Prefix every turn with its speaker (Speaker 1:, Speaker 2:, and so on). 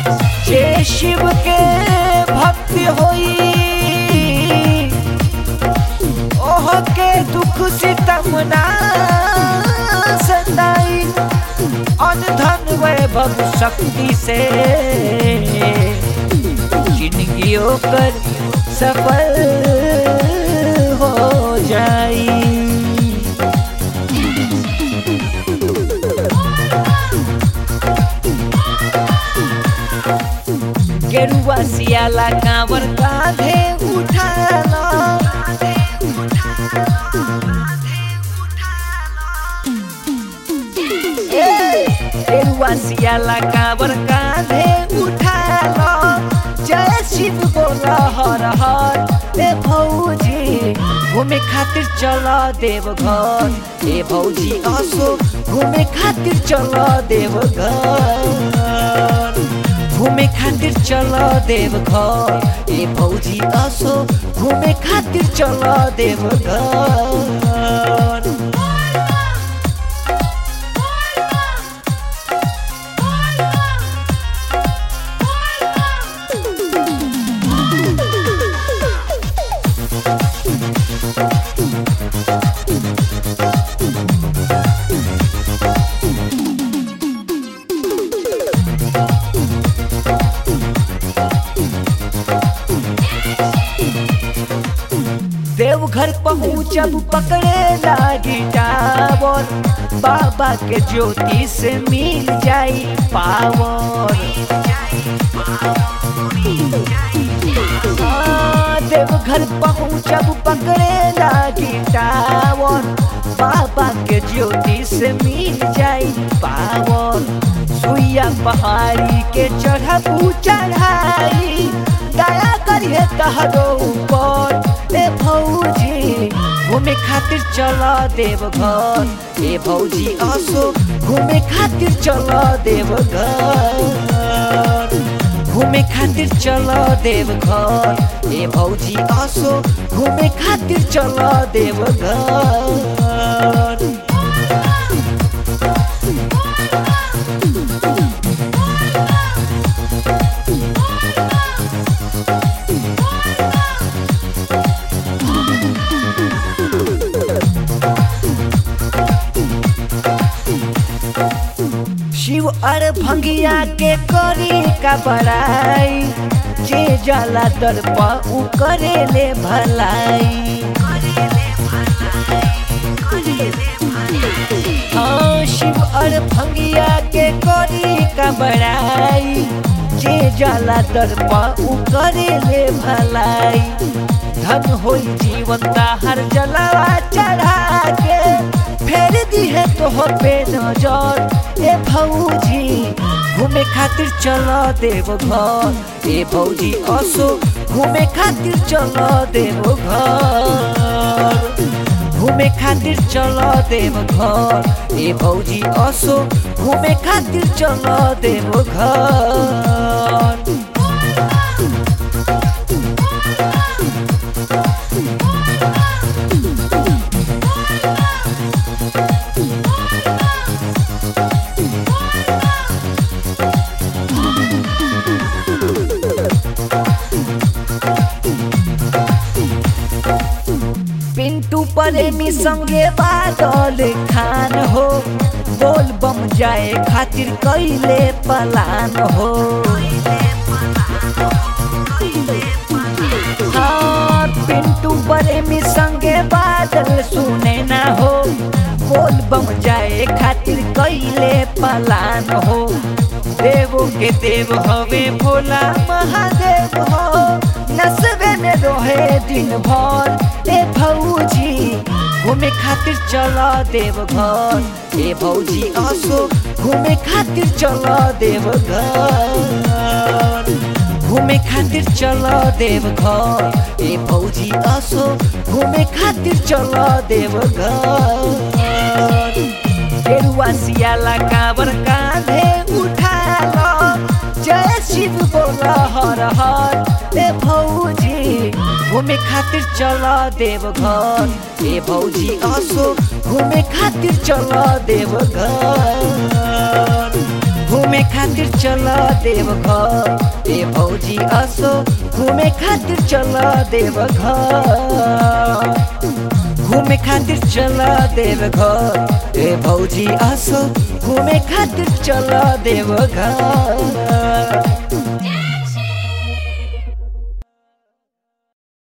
Speaker 1: जे शिव के भक्ति होई ओह के दुख सितम ना सताई। अन्न धन वैभव शक्ति से जिंदगी ओकर सफल हो जाई। गेरुआ सियाला कांवर कांधे उठाला गेरुआ सियाला कांवर कांधे उठाला। जय शिव बोला हर हर। ए भौजी घूमे खातिर चला देवघर। ए भौजी असो घूमे खातिर चला देवघर। घूमे खातिर चला देवघर। ए भौजी असो घूमे खातिर चला देवघर। देवघर पहुँचब पकड़े लागी टावर। बाबा के ज्योति से मिल जाई पावर। देवघर पहुँचब पकड़े लागी टावर। बाबा के ज्योति से मिल जाई पावर। सुइया पहाड़ी के चढ़बू चढ़ाई। दया करिए तहरो ऊपर। ए भौजी घूमे खातिर चला देवघर। ए भौजी असो घूमे खातिर चला देवघर। घूमे खातिर चला देवघर। ए भौजी असो घूमे खातिर चला देवघर। शिव अर भंगिया के करी का बड़ाई। जे जाला दर पर उ करे ले भलाई। हाँ शिव अर भंगिया के करी का बड़ाई। जे जाला दर पर उ करे ले भलाई। धन होई जीवन का हर जलवा चढ़ा के फेर दी है तोहर पे नजर। ए भौजी घूमे खातिर चला देवघर। ए भौजी असो घूमे खातिर चला देवघर। घूमे खातिर चला देवघर। ए भौजी असो घूमे खातिर चला देवघर। पिंटू प्रेमी संगे बादल खान हो। बोल बम जाए खातिर कैले पलान हो। हाँ पिंटू प्रेमी संगे बादल सुने ना हो। बोल बम जाए खातिर कैले पलान हो। देवो के देव हवे भोला महादेव हो। नसबे में रोहे दिन भर। ए भौजी घूमे खातिर चला देवघर। ए भौजी असो घूमे खातिर चला देवघर। घूमे खातिर चला देवघर। ए भौजी असो घूमे खातिर चला देवघर। गेरुआ सियाला कांवर कांधे उठाला। जय शिव बोला हर हर। ए भौजी घूमे खातिर चला देवघर। ए भौजी असो घूमे खातिर चला देवघर। घूमे खातिर चल देवघर ए भौजी असो घूमे खातिर चल देवघर घूमे खातिर चल देवघर ए भौजी असो घूमे खातिर चल देवघर